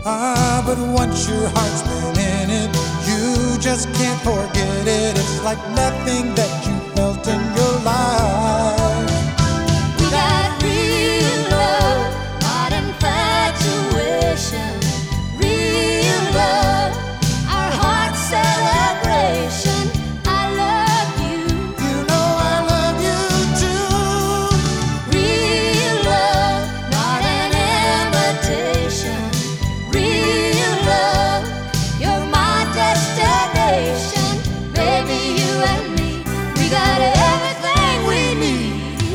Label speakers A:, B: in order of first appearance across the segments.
A: Ah, but once your heart's been in it, you just can't forget it. It's like nothing that you felt in your life.
B: We got real love, not infatuation. Real love, our heart's celebration. I love you.
A: You know I love you too.
B: Real love, not an imitation. Real love, you're my destination. Baby, you and me, we got everything we need.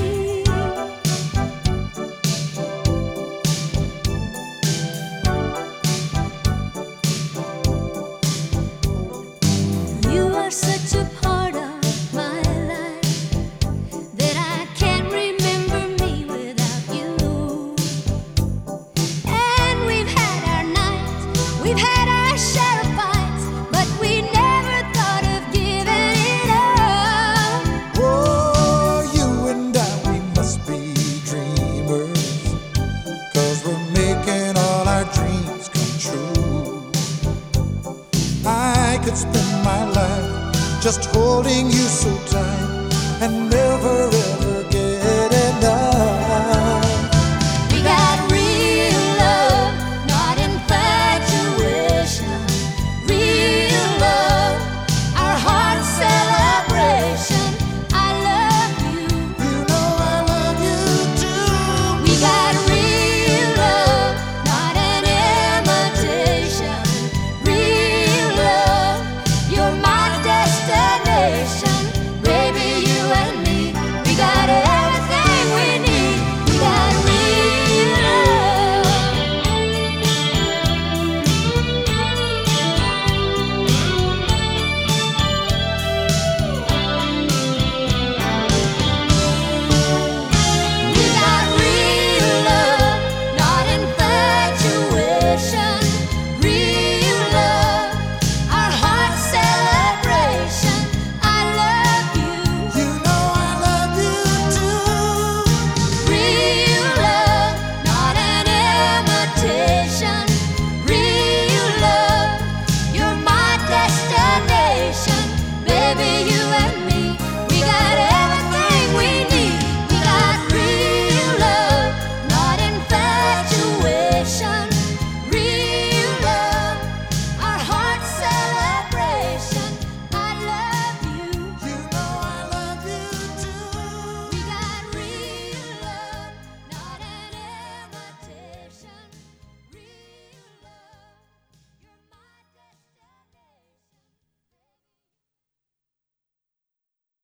B: You are such a part of my life that I can't remember me without you. And we've had our nights, we've had our share of fights, but we never thought of giving it up.
A: Oh, you and I, we must be dreamers, 'cause we're making all our dreams come true. I could spend my life just holding you so tight and never